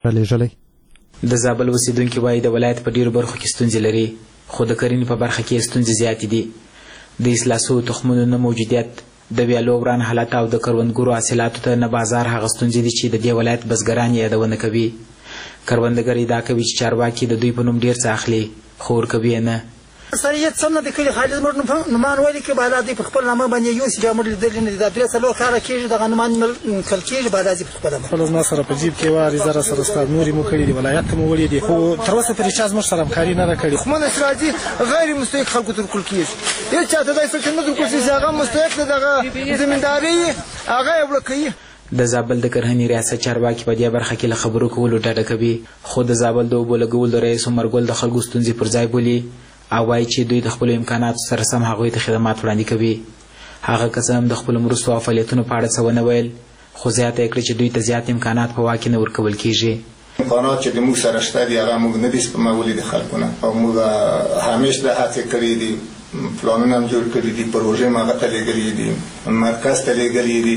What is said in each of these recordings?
رالیږلی. د زابل اوسیدونکي وایي د ولایت په ډیرو برخو کې ستونزې لري، خو د کرنې په برخه کې ستونزې زیاتې دي. د اصلاح سویو تخمونو نه موجودیت، د ویالو وران حالت او د کروندګرو حاصلاتو ته نه بازار هغه ستونزې دي چې د دې ولایت بزګران یادونه کوي. کروندګر ادعا کوي چې چارواکي د دوی په نوم ډیر څه اخلي، خو ورکوي یې نه. سریت سم نه د کلي خالد زموږ نومان ولي کې بالا دوی په خپل نامه باندې یوسي چې موږ لیدلي نه دي. دا 3-4 کاله کېږي دغه نومان کل کېږي بالا دوی په خپله خپل زما سره په جیب کې واري زره سره ستا نورې مو کړي دي، ولایت ته مو وړي دي، خو تر اوسه پورې چا زموږ سره همکاري نه ده کړې. خمن اخراجي غیر مستحق خلکو ته ورکول کېږي، هېڅ چاته داسې څه نه درکول شي چې هغه مستحق د دغه زمیندارۍ هغه یې وړه کوي. د زابل د کرهنې ریاست چارواکي په دې برخه کې له خبرو کولو ډډه کوي، خو د زابل د اوبو لګولو رئیس عمر ګل د خلکو ستونزې پر ځای بولي او وایي چې دوی د خپلو امکاناتو سره سم هغوی ته خدمات وړاندې کوي. هغه کس هم د خپلو مرستو او فعالیتونو په اړه څه ونه ویل، خو زیاته یې کړه چې دوی ته زیات امکانات په واک کې نه ورکول کېږي. امکانات چې د موږ سره شته دي هغه موږ نه دي سپمولي د خلکو نه، او موږ همیش د هڅې کړې دي، پلانونه هم جوړ کړي دي، پروژې هم هغه ته لېږلي دي، مرکز ته لېږلي دي.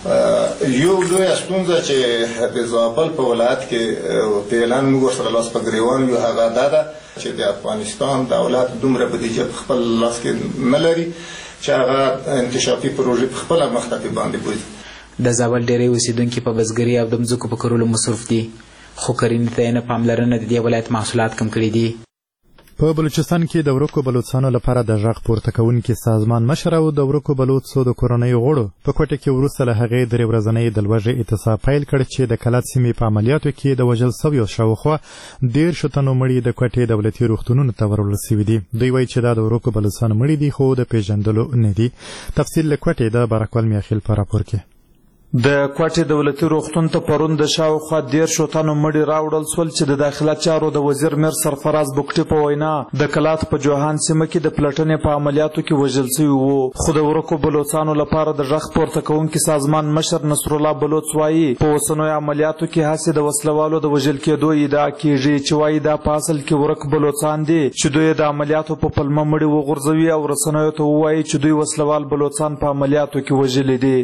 یو لویه ستونزه چې د زابل په ولایت کې فعلا موږ ورسره لاس په ګرېوان یو هغه دا ده چې د افغانستان دولت دومره بودیجه په خپل لاس کې نه لري چې هغه انکشافي پروژې په خپله مخته پې باندې بوځي. د زابل ډېری اوسیدونکي په بزګري او د مځکو په کرلو مصروف دي، خو کرنې ته یې نه پاملرنه د دې ولایت محصولات کم کړي دي. په بلوچستان کې د ورکو بلوڅانو لپاره د غږ پورته کوونکي سازمان مشر او د ورکو بلوڅو د کورنیو غړو په کوټه کې وروسته له هغې 3 ورځنۍ د لوږې اعتصاب پیل کړ چې د کلات سیمې په عملیاتو کې د وژل سویو شاوخوا 13 تنو مړي د کوټې دولتي روغتونونو ته ورول سوي دي. دوی وایي چې دا د ورکو بلوڅانو مړي دي، خو د پیژندلو نه دي. تفصیل له کوټې د بارکوال میاخیل په راپور کې. د کوټې دولتي روغتون ته پرون د شاوخوا 13 تنو مړي راوړل سول چې د داخله چارو د وزیر میر سرفراز بوکټي په وینا د کلات په جوهان سیمه کې د پلټنې په عملیاتو کې وژل سوي وو. خو د ورکو بلوڅانو لپاره د غږ پورته کوونکي سازمان مشر نصر الله بلوڅ وایي په اوسنیو عملیاتو کې هسې د وسلوالو د وژل کېدو ادعا کېږي چې وایي دا په اصل کې ورک بلوڅان دي چې دوی د عملیاتو په پلمه مړي وغورځوي او رسنیو ته ووایي چې دوی وسلوال بلوڅان په عملیاتو کې وژلي دي.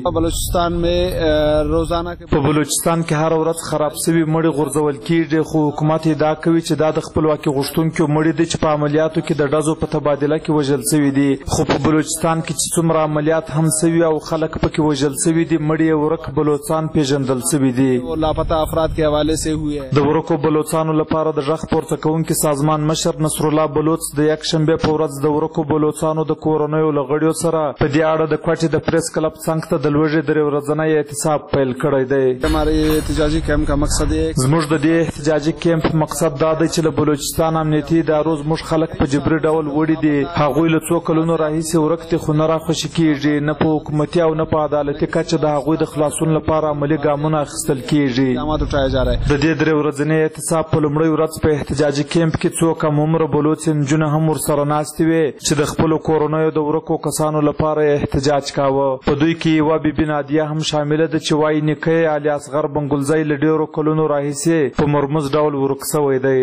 په بلوچستان کې هر ورځ خراب سوي مړي غورځول کېږي، خو حکومت ادعا کوي چې دا د خپلواکي غوښتونکو مړي دي چې په عملیاتو کې د ډزو په تبادله کې وژل سوي دي. خو په بلوچستان کې چې څومره عملیات هم سوي او خلک پکې وژل سوي دي، مړي ورک بلوڅان پیژندل سوي دي. لاپتا افراد کے حوالے سے ہوئے د ورکو بلوڅانو لپاره د غږ پورته کوونکي سازمان مشر نصر الله بلوڅ د یکشنبې په ورځ د ورکو بلوڅانو د کورنیو له غړیو سره په دې اړه د کوټې د پریس کلب څنګ ته د لوږې 3 ورځنی اعتصاب پیل کړی دی. हमारे احتجاجی کیمپ کا مقصد ہے زموږ د دې احتجاجي کیمپ مقصد دا دی چې له بلوچستان امنیتي ادارو زموږ خلک په جبري ډول وړي دي. هغوی له څو کلونو راهیسې ورک دي، خو نه راخوشي کېږي، نه په حکومتي او نه په عدالتي کچه د هغوی د خلاصون لپاره عملي ګامونه اخیستل کېږي. د دې 3 ورځني اعتصاب په لومړۍ ورځ په احتجاجي کیمپ کې څو کم عمره بلوڅ نجونې هم ورسره ناستې وې چې د خپلو کورنیو د ورکو کسانو لپاره احتجاج کاوه. په دوی کې یوه بیبي نادیه هم شامله ده چې وایي نیکه یې علي اصغر بنګلزی له ډېرو کلونو راهیسې په مرموز ډول ورک سوی دی.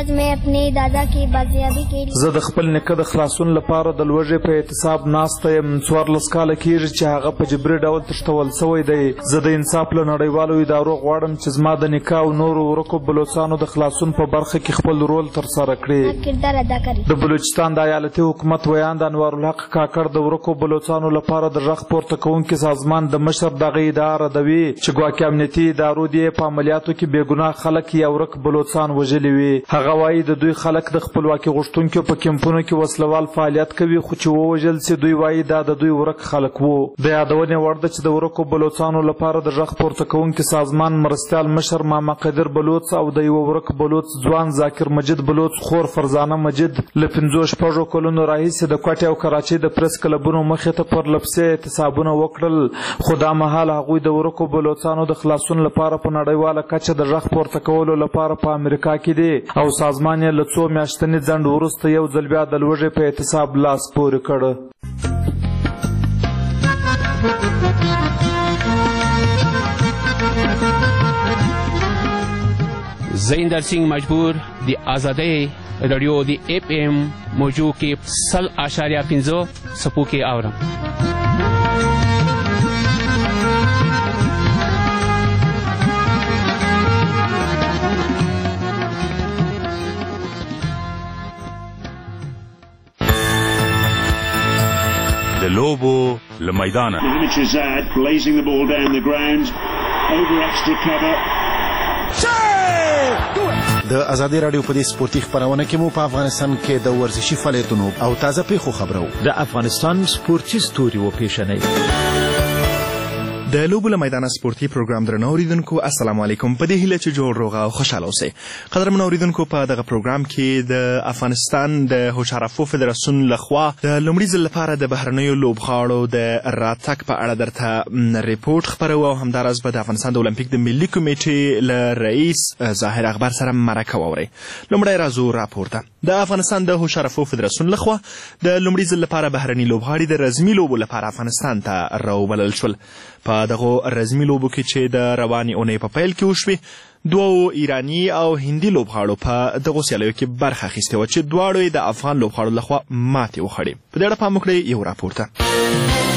زه د خپل نیکه د خلاصون لپاره د لوږې په اعتصاب ناسته یم. 14 کاله کېږي چې هغه په جبري ډول تښتول سوی دی. زه د انصاف له نړیوالو ادارو غواړم چې زما د نیکه او نورو ورکو بلوڅانو د خلاصون په برخه کې خپل رول ترسره کړي. د بلوچستان د ایالتي حکومت ویان د انوارالحق کاکړ د ورکو بلوڅانو لپاره د غږ پورته کوونکي سازمان د مشر دغه ادعا ردوي چې ګواکې امنیتي ادارو دې په عملیاتو کې بېګناه خلک یا ورک بلوڅان وژلي وي. هغه وایي د دوی خلک د خپلواکي غوښتونکو په کیمپونو کې وسلوال فعالیت کوي، خو چې ووژل سي دوی وایي دا د دوی ورک خلک وو. د یادونې وړ ده چې د ورکو بلوڅانو لپاره د غږ پورته کوونکي سازمان مرستیال مشر ماما قدر بلوڅ او د یوه ورک بلوڅ ځوان ذاکر مجید بلوڅ خور فرزانه مجید له 5 کلونو راهیسې د کوټې او کراچۍ د پریس کلبونو مخې ته پرلپسې اعتصابونه وکړل، خو دا مهال هغوی د ورکو بلوڅانو د خلاصون لپاره په نړیواله کچه د غږ پورته کولو لپاره په امریکا کې دی او سازمان یې له 2 میاشتني ځنډ وروسته یو ځل بیا د لوږې په اعتصاب لاس پورې کړ. زیندر سنگھ مجبور دی آزادی رادیو دی FM موضوع کې 100.5 سپو کې اورم. د لوبو له میدانه. د ازادي رادیو په دې سپورتي خپرونه کې مو په افغانستان کې د ورزشي فعالیتونو او تازه پیښو خبرو. د افغانستان سپورتي ستوري و پیښنې د لوبو له میدانه سپورتي پروګرام درنو اوریدونکو السلام علیکم. په دې هیله چې جوړ روغ او خوشاله اوسئ. قدرمنو اوریدونکو په دغه پروګرام کې د افغانستان د هوشارافو فدراسیون لخوا د لومړي ځل لپاره د بهرنیو لوبغاړو د راتګ په اړه درته ریپورت خپرو او همداراز به د افغانستان د اولمپیک د ملي کمیټې له رئیس ظاهر اخبار سره مرکه واورئ. لومړی راځو راپور ته. د افغانستان د هوشارافو فدراسیون لخوا د لومړي ځل لپاره بهرني لوبغاړي د رزمي لوبو لپاره افغانستان ته راوبلل شول. په دغه رزمي لوبو کې چې د روانې اونۍ په پیل کې وشوې، دوه ایراني او هندي لوبغاړو په دغو سیالیو کې برخه اخیستې وه چې دواړو یې د افغان لوبغاړو لخوا ماتې وخوړې. په دې اړه پام وکړئ یو راپور ته.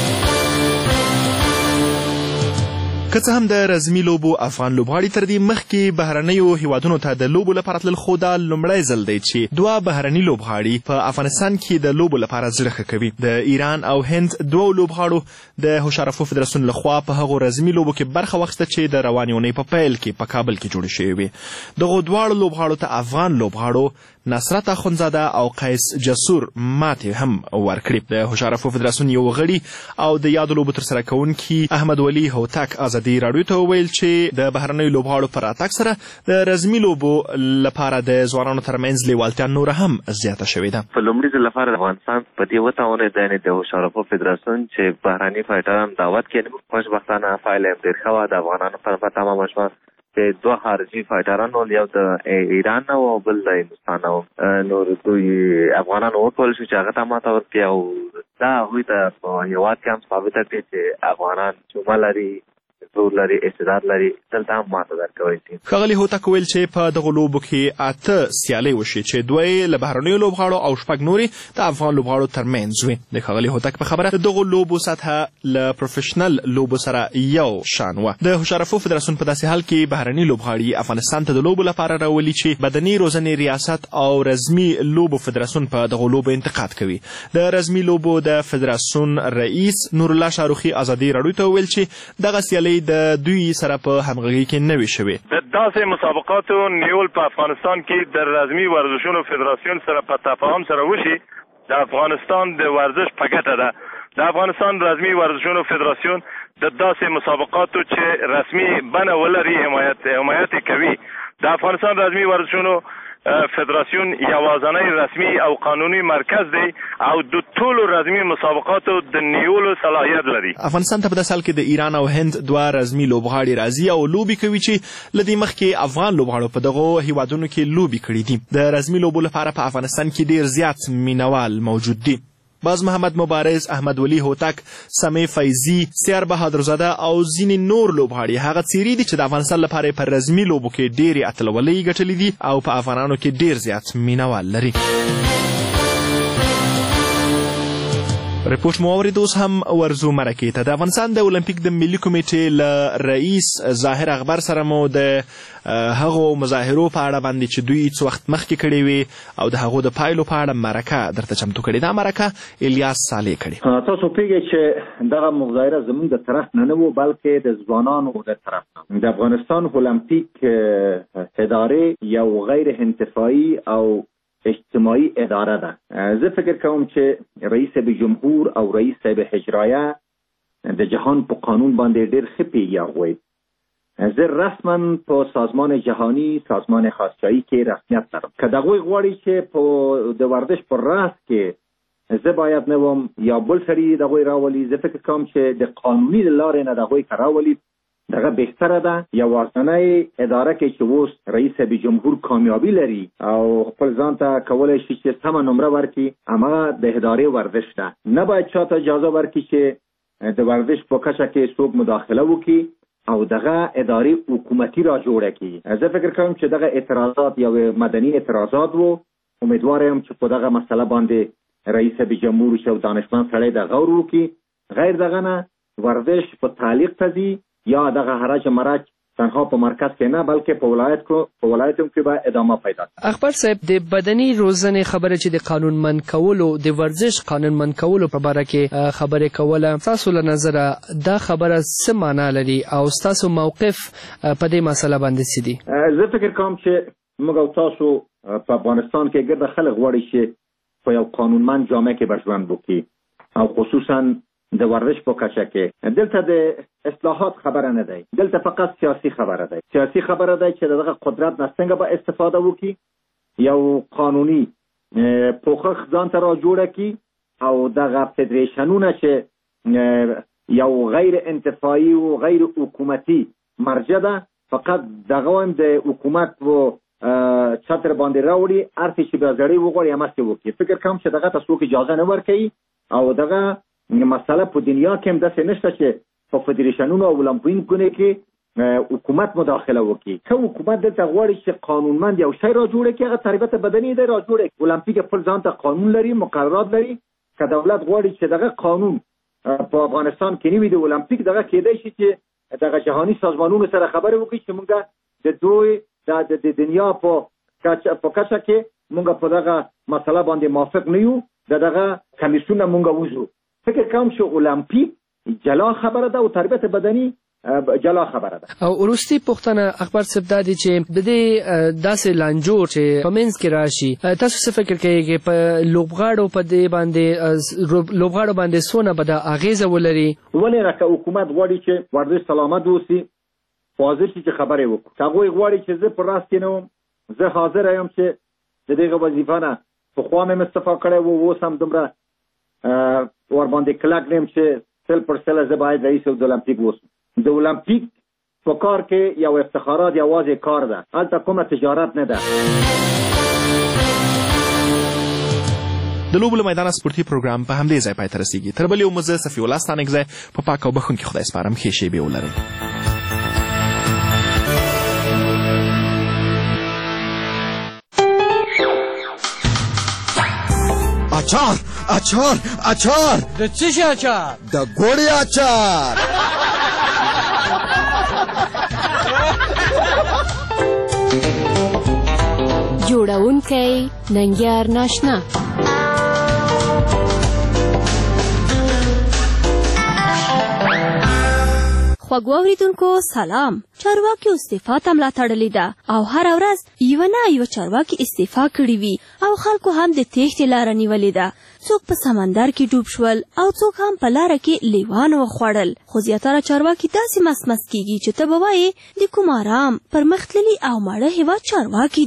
که څه هم د رزمي لوبو افغان لوبغاړي تر دې مخکې بهرنیو هیوادونو ته د لوبو لپاره تلل، خو دا لومړی ځل دی چې دوه بهرني لوبغاړي په افغانستان کې د لوبو لپاره زړه ښه کوي. د ایران او هند دوه لوبغاړو د هوشارافو فدراسیون لخوا په هغو رزمي لوبو کې برخه واخیسته چې د روانې اونۍ په پیل کې په کابل کې جوړې شوې وې. دغو دواړو لوبغاړو ته افغان لوبغاړو نصرت اخندزاده او قیس جسور ماتې هم ورکړې. د هوشارافو فدراسیون یو غړي او د یادو لوبو ترسره کوونکي احمد ولي هوتک ازادي راډیو ته وویل چې د بهرنیو لوبغاړو په راتګ سره د رزمي لوبو لپاره د ځوانانو ترمنځ لیوالتیا نوره هم زیاته شوې ده. په لومړي ځل لپاره افغانستان په دې وتاونې دی د هوشارافو فدراسیون چې بهرني فایټران دعوت کړي. خوشبختانه فایل یې ډېر ښه وه. د افغانانو په تمامه شوه چې دوه خارجي فایټران ول، یو د ایران نه و او بل د هندوستان نه و. نو دوی افغانان وکول شو چې هغه ته ماته ورکړي او دا هغوی ته په هېواد کې هم ثابته کړي چې افغانان چومه لري، زور لري، استعداد لري، دلته هم ماته درکوی شي. ښاغلي هوتک ویل چې په دغو لوبو کې 8 سیالۍ وشي چې دوه یې له بهرنیو لوبغاړو او 6 نورې د افغان لوبغاړو ترمنځ وي. د ښاغلي هوتک په خبره د دغو لوبو سطحه له پروفیشنل لوبو سره یو شان وه. د هوشارافو فدراسیون په داسې حال کې بهرني لوبغاړي افغانستان ته د لوبو لپاره راولي چې بدني روزنې ریاست او رزمي لوبو فدراسیون په دغو لوبو انتقاد کوي. د رزمي لوبو د فدراسیون رئیس نورالله شاروخي ازادي راډیو ته وویل چې دغه سیالۍ د دوی سره په همغږۍ کې نه وي شوې. د داسې مسابقاتو نیول په افغانستان کې د رزمي ورزشونو فدراسیون سره په تفاهم سره وشي د افغانستان د ورزش په ګټه ده. د افغانستان رزمي ورزشونو فدراسیون د داسې مسابقاتو چې رسمي بڼه ولري حمایت کوي. د افغانستان رزمي ورزشونو فدراسیون یوازینی رسمي او قانوني مرکز دی او د ټولو رزمي مسابقاتو د نیولو صلاحیت لري. افغانستان ته په داسې حال کې د ایران او هند دوه رزمي لوبغاړي راځي او لوبې کوي چې له دې مخکې افغان لوبغاړو په دغو هیوادونو کې لوبې کړي دي. د رزمي لوبو لپاره په افغانستان کې ډېر زیات مینوال موجود دي. باز محمد مبارز، احمد ولي هوتک، سمی فیضي، سیار بهادرزاده او ځینې نور لوبغاړي هغه څیرې دي چې د افغانستان لپاره په رزمي لوبو کې ډېرې اتلولۍ ګټلې دي او په افغانانو کې ډېر زیات مینوال لري. ریپورت مو اورید. اوس هم ورزو مرکې ته. د افغانستان د اولمپیک د ملي کمیټې له رئیس ظاهر اخبار سره مو د هغو مظاهرو په اړه باندې چې دوی څه وخت مخکې کړې وې او د هغو د پایلو په اړه مرکه درته چمتو کړې. دا مرکه الیاس صالح کړې. تاسو پوهیږئ چې دغه مظاهره زموږ د طرف نه و بلکې د ځوانانو د طرف نه. د افغانستان اولمپیک ادارې یو غیر انتفاعي او اجتماعي اداره ده. زه فکر کوم چې رئیس جمهور او رئیس اجرایه د جهان په قانون باندې ډېر ښه پیږي. هغوی زه رسما په سازمان جهانی سازمان خاصچایی کې رسمیت لرم. که د هغوی غواړي چې په د ورزش په راس کې زه باید نه وم یا بل سړي د هغوی راولي، زه فکر کوم چې د قانوني له لارې نه د هغوی که راولي دغه بهتره ده. یوازینۍ اداره کې چې اوس رئیس جمهور کامیابی لري او خپل ځان ته کولی شي چې سمه نمره ورکړي، هماغه د ادارې ورزش ده. نه باید چاته اجازه ورکړي چې د ورزش په کچه کې څوک مداخله وکړي او دغه ادارې حکومتي را جوړه کړي. زه فکر کوم چې دغه اعتراضات یو مدني اعتراضات وو. امیدوار یم چې په دغه مسله باندې رئیس جمهور چې یو دانشمند سړی د غور وکړي. غیر دغه نه ورزش په تعلیق ته ځي یا دغه حرج مرج تنها په مرکز کې نه بلکې په ولایتونو کې به ادامه پیدا کړي. اخبار صاحب د بدني روزنې خبره چې د قانونمند کولو د ورزش قانونمند کولو په باره کې خبرې کوله، تاسو له نظره دا خبره څه معنا لري او تاسو موقف په دې مسله باندې څه دي؟ زه فکر کوم چې موږ او تاسو په افغانستان کې ګرده خلک غواړي چې په یو قانونمند جامعه کې به ژوند وکړي او خصوصا د ورزش په کچه کې. دلته د اصلاحات خبره نه دی، دلته فقط سیاسي خبره دی. سیاسي خبره دی چې دغه قدرت نه څنګه به استفاده وکړي، یو قانوني پوښښ ځان ته را جوړه کړي او دغه فدریشنونه چې یو غیر انتفاعي او غیر حکومتي مرجع ده، فقط دغه هم د حکومت و چتر باندې راوړي، هر څه چې به زړې وغواړي هماغسې وکړي. فکر کوم چې دغه ته څوک اجازه نه ورکوي او دغه مسله په دنیا کې هم داسې نشته چې په فدریشنونو او اولمپیکونو کې حکومت مداخله وکړي. که حکومت دلته غواړي چې قانونمند یو شی را جوړه کړي، هغه تربیت بدني دی را جوړه کړي. اولمپیک خپل ځان ته قانون لري، مقررات لري. که دولت غواړي چې دغه قانون په افغانستان کې نه وي د اولمپیک، دغه کېدای شي چې دغه جهاني سازمانونو سره خبرې وکړي چې موږ د دوی د دنیا په کچه کې موږ په دغه مسله باندې موافق نه یو، دغه کمیسیون موږ وځو. فکر کوم چې اولمپیک جلا خبره ده او تربیت بدني جلا خبره ده. او وروستي پوښتنه اخبار صاحب دا دی چې د دې داسې لانجور چې په منځ کې راشي، تاسو څه فکر کوئ چې په لوبغاړو په دې باندې څونه به دا اغېزه ولري؟ ولې راکه حکومت غواړي چې ورزش سلامت اوسي، حاضر شي چې خبرې وکړي. که هغوی غواړي چې زه په راس کې نه وم، زه حاضر یم چې د دغه وظیفه نه پخوا مې استعفا کړی و، اوس هم دومره ورباندې کلک نیم چې 100% زه باید رئیس اولمپیک اوسم. د اولمپیک په کار کې یو افتخارات یوازې کار ده، هلته کومه تجارت نه ده. د لوبو له میدانه سپورتي پروګرام په همدې ځای پای ته رسیږي. تر بل یو مزه صفي الله ستانکزی په پاک او بخښونکي خدای سپارم. ښې شېبې ولرئ. اچار اچار اچار د څه شي اچار؟ د ګوړې اچار. جوړونکی ننګیار ناشنا. خوږو اوریدونکو سلام. چارواکي استعفا ته ملا تړلې ده او هر ورځ یو نه یو چارواکي استعفا کړي وي او خلکو هم د تېښتې لاره نیولې ده. څوک په سمندر کې ډوب شول او څوک هم په لاره کې لیوان وخوړل. خو زیاتره چارواکي داسې مسمس کیږي چې ته به وایې د کوم آرام پرمختللي او ماړه هېواد چارواکي